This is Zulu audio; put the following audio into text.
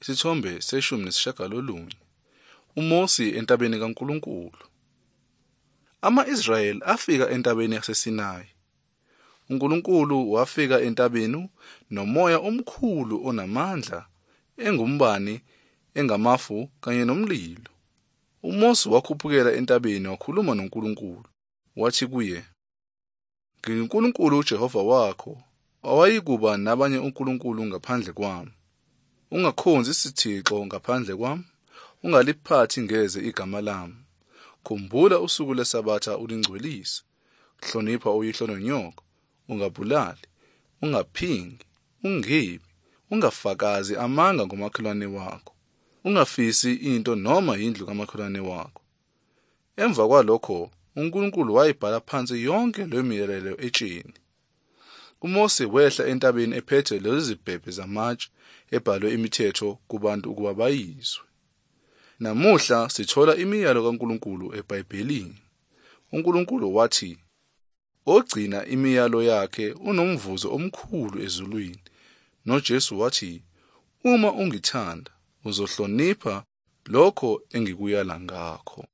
Isithombe se-19. uMosi entabeni kaNkulunkulu. Ama-Israyeli afika entabeni yaseSinayi. uNkulunkulu wafika entabeni nomoya omkhulu onamandla, engumbani, engamafu kanye nomlilo. uMosi wakhuphukela entabeni wakhuluma noNkulunkulu. Wathi kuye, "NginguNkulunkulu uJehova wakho, awayikuba nabanye unkulunkulu ngaphandle kwami. Ungakhonzi isithixo ngaphandle kwami, ungaliphathi ngeze igama lami. Khumbula usuku lweSabatha ulingcwelise. Hlonipha uyihlo nonyoko, ungabulali, ungaphingi, ungebi, ungafakazi amanga ngomakhelwane wakho, ungafisi into noma indlu kamakhelwane wakho." Emva kwalokho uNkulunkulu wayibhala phansi yonke leyo miyalelo etsheni. uMosi wehla entabeni ephethe lezi zibhebhe zamatshe ebhalwe imithetho kubantu ukuba bayizwe. Namuhla sithola imiyalo kaNkulunkulu eBhayibhelini. uNkulunkulu wathi, "Ogcina imiyalo yakhe unomvuzo omkhulu ezulwini." NoJesu wathi, "Uma ungithanda, uzohlonipha lokho engikuyala ngakho."